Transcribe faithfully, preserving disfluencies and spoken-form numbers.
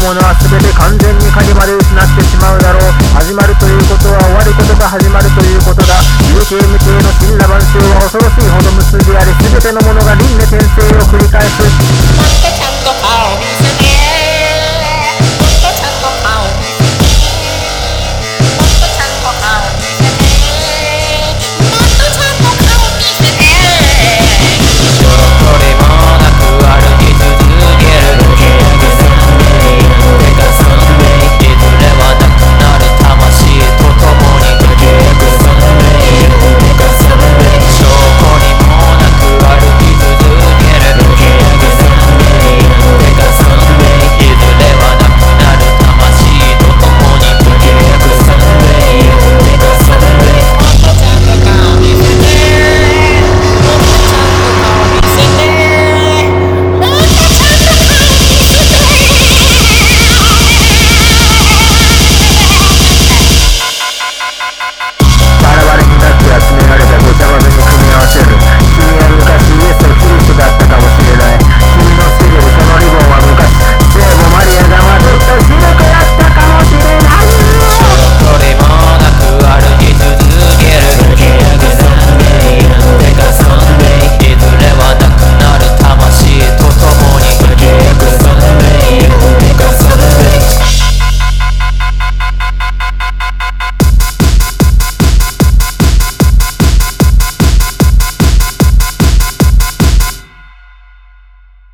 ものは全て完全に影まで失ってしまうだろう。始まるということは終わることが始まるということだ。有形無形の神羅万象は恐ろしいほど無数であり、全てのものが輪廻転生を繰り返す。 なんかちゃんと顔